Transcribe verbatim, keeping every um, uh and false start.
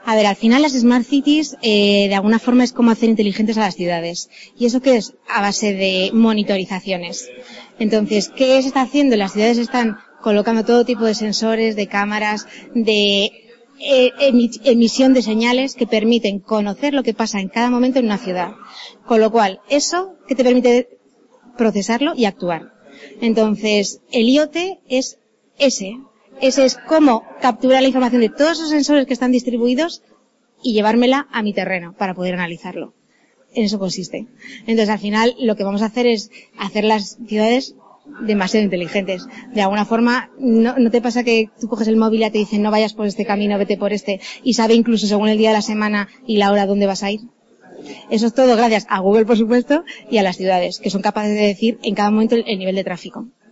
A ver, al final las Smart Cities, eh, de alguna forma es como hacer inteligentes a las ciudades. ¿Y eso qué es? A base de monitorizaciones. Entonces, ¿qué se está haciendo? Las ciudades están colocando todo tipo de sensores, de cámaras, de eh, emisión de señales que permiten conocer lo que pasa en cada momento en una ciudad. Con lo cual, eso que te permite procesarlo y actuar. Entonces, el I O T es ese. Ese es cómo capturar la información de todos esos sensores que están distribuidos y llevármela a mi terreno para poder analizarlo. En eso consiste. Entonces, al final, lo que vamos a hacer es hacer las ciudades demasiado inteligentes. De alguna forma, ¿no, no te pasa que tú coges el móvil y te dicen no vayas por este camino, vete por este, y sabe incluso según el día de la semana y la hora dónde vas a ir? Eso es todo gracias a Google, por supuesto, y a las ciudades, que son capaces de decir en cada momento el, el nivel de tráfico.